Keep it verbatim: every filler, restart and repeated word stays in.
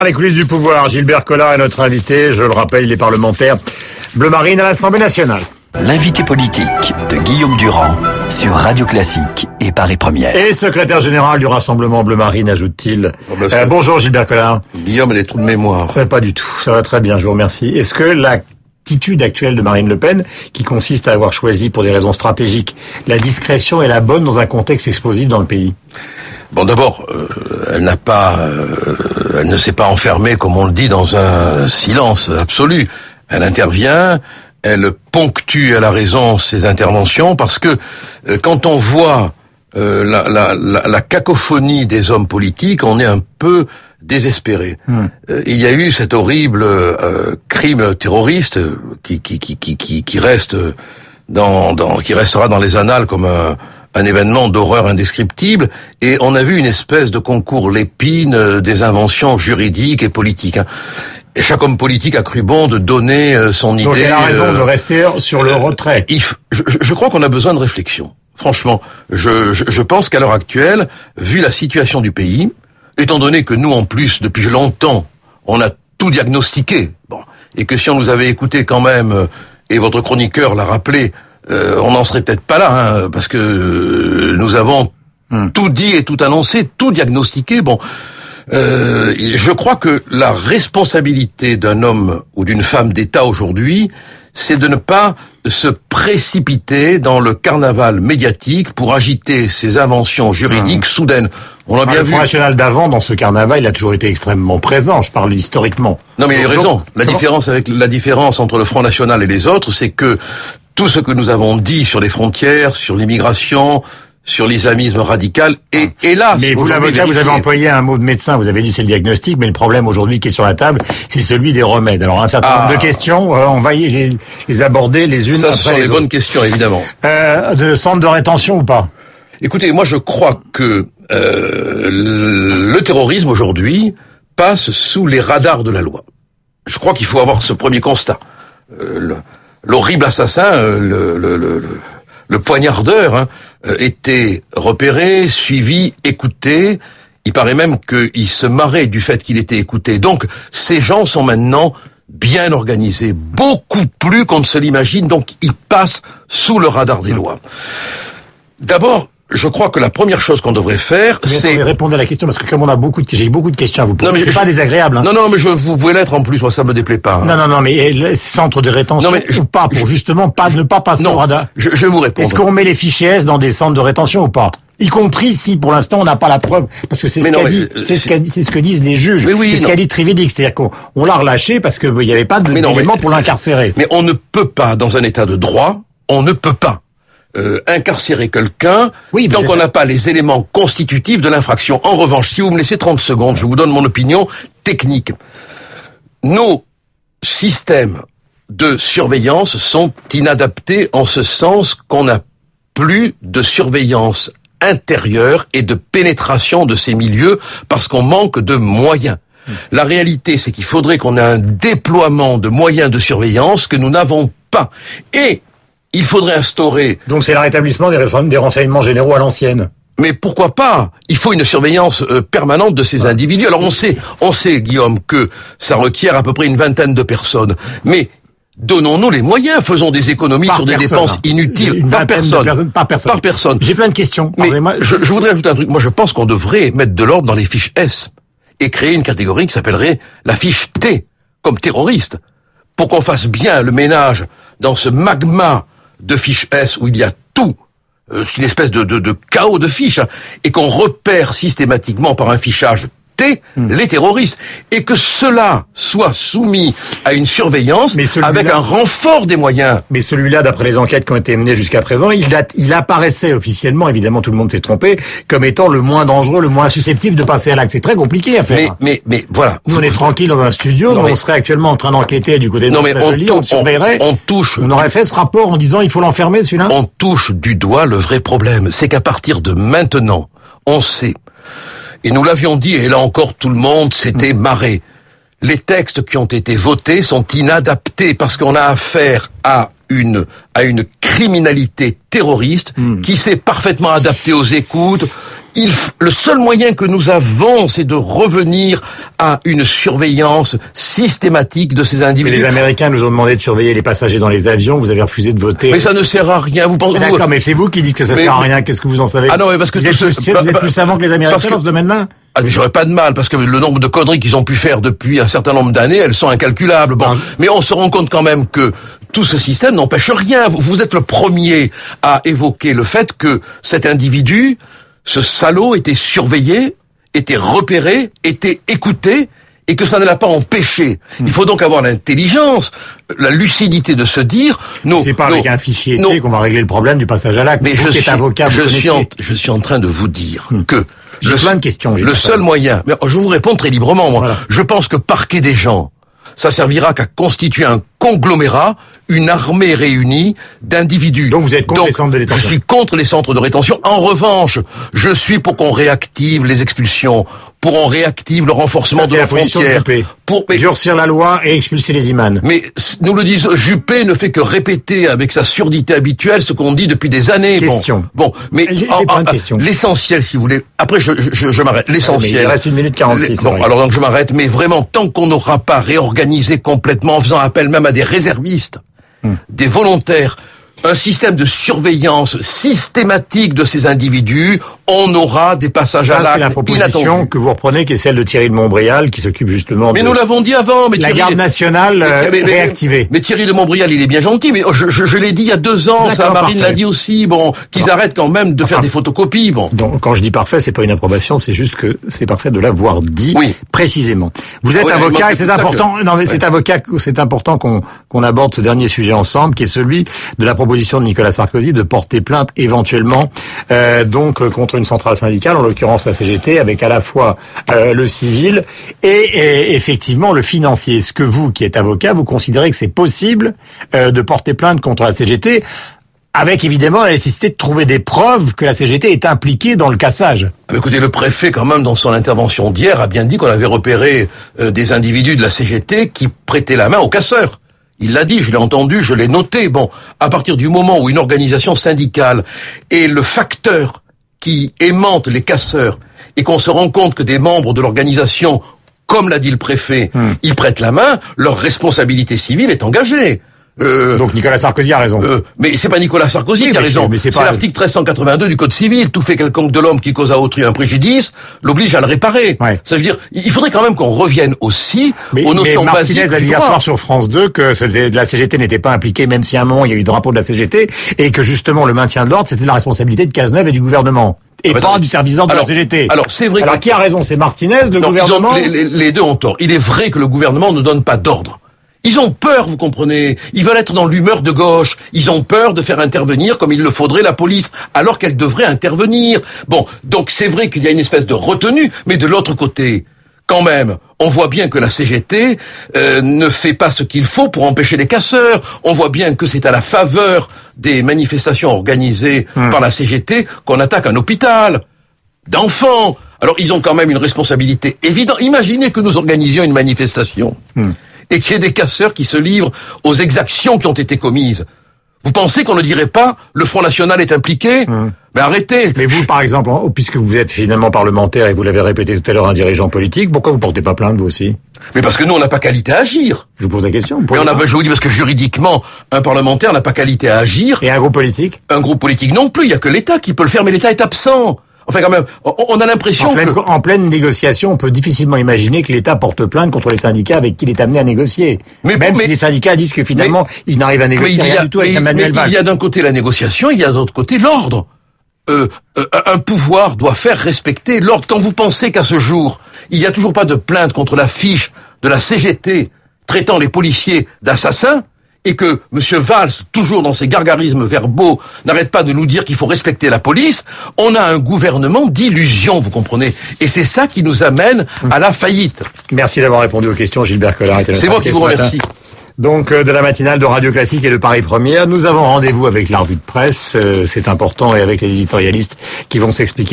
Les coulisses du pouvoir, Gilbert Collard est notre invité, je le rappelle, il est parlementaire bleu marine à l'Assemblée nationale. L'invité politique de Guillaume Durand sur Radio Classique et Paris Première. Et secrétaire général du Rassemblement bleu marine, ajoute-t-il. Oh ben euh, bonjour Gilbert Collard. Guillaume, elle est trous de mémoire. Euh, pas du tout, ça va très bien, je vous remercie. Est-ce que l'attitude actuelle de Marine Le Pen, qui consiste à avoir choisi pour des raisons stratégiques la discrétion, est la bonne dans un contexte explosif dans le pays ? Bon, d'abord, euh, elle n'a pas, euh, elle ne s'est pas enfermée, comme on le dit, dans un silence absolu. Elle intervient, elle ponctue à la raison ses interventions, parce que euh, quand on voit euh, la, la, la, la cacophonie des hommes politiques, on est un peu désespéré. Mmh. Euh, il y a eu cet horrible euh, crime terroriste qui, qui, qui, qui, qui, qui reste dans, dans, qui restera dans les annales comme un un événement d'horreur indescriptible, et on a vu une espèce de concours Lépine des inventions juridiques et politiques. Et chaque homme politique a cru bon de donner son idée. Donc il a raison euh, de rester sur le retrait. Il, je, je crois qu'on a besoin de réflexion. Franchement, je, je, je pense qu'à l'heure actuelle, vu la situation du pays, étant donné que nous, en plus, depuis longtemps, on a tout diagnostiqué, bon, et que si on nous avait écouté quand même, et votre chroniqueur l'a rappelé, Euh, on n'en serait peut-être pas là, hein, parce que euh, nous avons hmm. tout dit et tout annoncé, tout diagnostiqué. Bon, euh, je crois que la responsabilité d'un homme ou d'une femme d'État aujourd'hui, c'est de ne pas se précipiter dans le carnaval médiatique pour agiter ses inventions juridiques hmm. soudaines. On l'a ah, bien le vu. Le Front National d'avant, dans ce carnaval, il a toujours été extrêmement présent. Je parle historiquement. Non, mais il a donc, raison. La comment différence avec la différence entre le Front National et les autres, c'est que tout ce que nous avons dit sur les frontières, sur l'immigration, sur l'islamisme radical, et hélas... Mais vous, l'avocat, vous avez employé un mot de médecin, vous avez dit c'est le diagnostic, mais le problème aujourd'hui qui est sur la table, c'est celui des remèdes. Alors un certain ah. nombre de questions, euh, on va y les, les aborder les unes Ça, après ce sont les, les autres. bonnes questions, évidemment. Euh, de centre de rétention ou pas ? Écoutez, moi je crois que euh, le terrorisme aujourd'hui passe sous les radars de la loi. Je crois qu'il faut avoir ce premier constat. Euh, le, L'horrible assassin, le, le, le, le poignardeur, hein, était repéré, suivi, écouté. Il paraît même qu'il se marrait du fait qu'il était écouté. Donc, ces gens sont maintenant bien organisés, beaucoup plus qu'on ne se l'imagine. Donc, ils passent sous le radar des lois. D'abord, je crois que la première chose qu'on devrait faire, mais c'est... répondre à la question, parce que comme on a beaucoup de, j'ai beaucoup de questions à vous poser. Non, mais c'est je... pas désagréable, hein. Non, non, mais je, vous pouvez l'être en plus, moi ça me déplaît pas. Hein. Non, non, non, mais le centre de rétention non, mais je, ou pas, pour je, justement pas, ne pas passer non, au radar. Je, je vais vous répondre. Est-ce qu'on met les fichiers S dans des centres de rétention ou pas? Y compris si, pour l'instant, on n'a pas la preuve. Parce que c'est ce qu'a dit, c'est ce qu'a dit, c'est ce que disent les juges. Oui, c'est ce qu'a dit Trivédic. C'est-à-dire qu'on, on l'a relâché parce que il n'y avait pas de, d'éléments pour l'incarcérer. Mais on ne peut pas, dans un état de droit, on ne peut pas. Euh, incarcérer quelqu'un oui, tant qu'on n'a pas les éléments constitutifs de l'infraction. En revanche, si vous me laissez trente secondes, je vous donne mon opinion technique. Nos systèmes de surveillance sont inadaptés en ce sens qu'on n'a plus de surveillance intérieure et de pénétration de ces milieux parce qu'on manque de moyens. Mmh. La réalité, c'est qu'il faudrait qu'on ait un déploiement de moyens de surveillance que nous n'avons pas. Et il faudrait instaurer... Donc c'est le rétablissement des, des renseignements généraux à l'ancienne. Mais pourquoi pas ? Il faut une surveillance euh, permanente de ces ah. individus. Alors on sait, on sait, Guillaume, que ça requiert à peu près une vingtaine de personnes. Mais donnons-nous les moyens, faisons des économies par sur des personne, dépenses inutiles. Une par personne. personnes, par personne. Par personne. J'ai plein de questions. Mais je, je voudrais ajouter un truc. Moi, je pense qu'on devrait mettre de l'ordre dans les fiches S et créer une catégorie qui s'appellerait la fiche T, comme terroriste, pour qu'on fasse bien le ménage dans ce magma de fiches S où il y a tout, euh, une espèce de, de, de chaos de fiches, hein, et qu'on repère systématiquement par un fichage T mmh. les terroristes, et que cela soit soumis à une surveillance avec un renfort des moyens. Mais celui-là, d'après les enquêtes qui ont été menées jusqu'à présent, il, a, il apparaissait officiellement, évidemment tout le monde s'est trompé, comme étant le moins dangereux, le moins susceptible de passer à l'acte. C'est très compliqué à faire. Mais, mais, mais voilà. Nous, on est tranquille dans un studio, non, mais... on serait actuellement en train d'enquêter du côté de non, mais on, on, on surveillerait. On, on touche. On aurait fait ce rapport en disant il faut l'enfermer celui-là. On touche du doigt le vrai problème. C'est qu'à partir de maintenant, on sait. Et nous l'avions dit, et là encore tout le monde s'était marré. Les textes qui ont été votés sont inadaptés parce qu'on a affaire à une à une criminalité terroriste mmh. qui s'est parfaitement adaptée aux écoutes Il, le seul moyen que nous avons, c'est de revenir à une surveillance systématique de ces individus. Mais les Américains nous ont demandé de surveiller les passagers dans les avions. Vous avez refusé de voter. Mais ça ne sert à rien. Vous pensez D'accord, mais c'est vous qui dites que ça mais, sert à rien. Qu'est-ce que vous en savez? Ah non, mais parce que vous êtes, ce, plus, bah, vous êtes plus savant que les Américains que, dans ce domaine-là. Ah mais j'aurais pas de mal parce que le nombre de conneries qu'ils ont pu faire depuis un certain nombre d'années, elles sont incalculables. Bon, non. Mais on se rend compte quand même que tout ce système n'empêche rien. Vous, vous êtes le premier à évoquer le fait que cet individu, ce salaud, était surveillé, était repéré, était écouté, et que ça ne l'a pas empêché. Il faut donc avoir l'intelligence, la lucidité de se dire... Nos, c'est pas nos, avec un fichier nos, qu'on va régler le problème du passage à l'acte. Mais je suis, avocat, je, suis en, je suis en train de vous dire hum. que... J'ai plein de questions. Le seul moyen... Mais je vous réponds très librement, moi. Voilà. Je pense que parquer des gens, ça servira qu'à constituer un conglomérat, une armée réunie d'individus. Donc vous êtes contre Donc, les centres de rétention. Je suis contre les centres de rétention. En revanche, je suis pour qu'on réactive les expulsions, pour qu'on réactive le renforcement ça, de la frontière. Pour mais, durcir la loi et expulser les imams. Mais nous le disons, Juppé ne fait que répéter avec sa surdité habituelle ce qu'on dit depuis des années. Question. Bon, bon mais j'ai, j'ai en, en, l'essentiel, si vous voulez. Après, je, je, je m'arrête. L'essentiel. Ah, il reste une minute quarante-six. Bon, alors donc je m'arrête. Mais vraiment, tant qu'on n'aura pas réorganisé complètement, en faisant appel même à des réservistes, hum. des volontaires, un système de surveillance systématique de ces individus, on aura des passages ça, à l'acte c'est la proposition inattendus. Que vous reprenez, qui est celle de Thierry de Montbrial, qui s'occupe justement mais de... nous l'avons dit avant, mais la Thierry... garde nationale mais, mais, mais, réactivée. Mais Thierry de Montbrial, il est bien gentil, mais je, je, je l'ai dit il y a deux ans, D'accord, ça, Marine parfait. l'a dit aussi, bon, qu'ils bon. arrêtent quand même de faire enfin, des photocopies, bon. Donc, quand je dis parfait, c'est pas une approbation, c'est juste que c'est parfait de l'avoir dit oui. précisément. Vous êtes ah oui, avocat et c'est important, que... non mais ouais. c'est avocat, c'est important qu'on, qu'on aborde ce dernier sujet ensemble, qui est celui de la proposition de Nicolas Sarkozy de porter plainte éventuellement euh, donc contre une centrale syndicale, en l'occurrence la C G T, avec à la fois euh, le civil et, et effectivement le financier. Est-ce que vous, qui êtes avocat, vous considérez que c'est possible euh, de porter plainte contre la C G T, avec évidemment la nécessité de trouver des preuves que la C G T est impliquée dans le cassage? Écoutez, le préfet, quand même, dans son intervention d'hier, a bien dit qu'on avait repéré euh, des individus de la C G T qui prêtaient la main aux casseurs. Il l'a dit, je l'ai entendu, je l'ai noté. Bon, à partir du moment où une organisation syndicale est le facteur qui aimante les casseurs et qu'on se rend compte que des membres de l'organisation, comme l'a dit le préfet, hum. ils prêtent la main, leur responsabilité civile est engagée. Euh, Donc Nicolas Sarkozy a raison. Euh, mais c'est pas Nicolas Sarkozy oui, qui a raison. C'est, c'est, c'est l'article treize cent quatre-vingt-deux du Code civil. Tout fait quelconque de l'homme qui cause à autrui un préjudice l'oblige à le réparer. Ouais. Ça veut dire, il faudrait quand même qu'on revienne aussi mais, aux notions mais basiques. Martinez a dit hier soir sur France deux que la C G T n'était pas impliquée, même si à un moment il y a eu le drapeau de la C G T, et que justement le maintien de l'ordre c'était la responsabilité de Cazeneuve et du gouvernement. Et ah bah pas non. du service d'ordre de la C G T. Alors c'est vrai. Alors que... qui a raison? C'est Martinez, le non, gouvernement. Ils ont, les, les, les deux ont tort. Il est vrai que le gouvernement ne donne pas d'ordre. Ils ont peur, vous comprenez. Ils veulent être dans l'humeur de gauche. Ils ont peur de faire intervenir, comme il le faudrait, la police, alors qu'elle devrait intervenir. Bon, donc c'est vrai qu'il y a une espèce de retenue, mais de l'autre côté, quand même, on voit bien que la C G T euh, ne fait pas ce qu'il faut pour empêcher les casseurs. On voit bien que c'est à la faveur des manifestations organisées mmh. par la C G T qu'on attaque un hôpital d'enfants. Alors ils ont quand même une responsabilité évidente. Imaginez que nous organisions une manifestation. Mmh. et qu'il y ait des casseurs qui se livrent aux exactions qui ont été commises. Vous pensez qu'on ne dirait pas le Front National est impliqué? Mmh. Mais arrêtez. Mais vous, par exemple, puisque vous êtes finalement parlementaire et vous l'avez répété tout à l'heure, un dirigeant politique, pourquoi vous portez pas plainte vous aussi? Mais parce que nous, on n'a pas qualité à agir. Je vous pose la question. Mais on a, je vous dis parce que juridiquement, un parlementaire n'a pas qualité à agir. Et un groupe politique? Un groupe politique non plus. Il y a que l'État qui peut le faire, mais l'État est absent. Enfin, quand même, on a l'impression en pleine, que... En pleine négociation, on peut difficilement imaginer que l'État porte plainte contre les syndicats avec qui il est amené à négocier. Mais, Même mais, si les syndicats disent que finalement, mais, ils n'arrivent à négocier rien a, du tout avec mais, Emmanuel Valls. Il y a d'un côté la négociation, il y a d'autre côté l'ordre. Euh, euh, un pouvoir doit faire respecter l'ordre. Quand vous pensez qu'à ce jour, il n'y a toujours pas de plainte contre la fiche de la C G T traitant les policiers d'assassins, et que M. Valls, toujours dans ses gargarismes verbaux, n'arrête pas de nous dire qu'il faut respecter la police, on a un gouvernement d'illusion, vous comprenez. Et c'est ça qui nous amène à la faillite. Merci d'avoir répondu aux questions, Gilbert Collard. C'est moi qui vous remercie. Donc, euh, de la matinale de Radio Classique et de Paris Première, nous avons rendez-vous avec la revue de presse, euh, c'est important, et avec les éditorialistes qui vont s'expliquer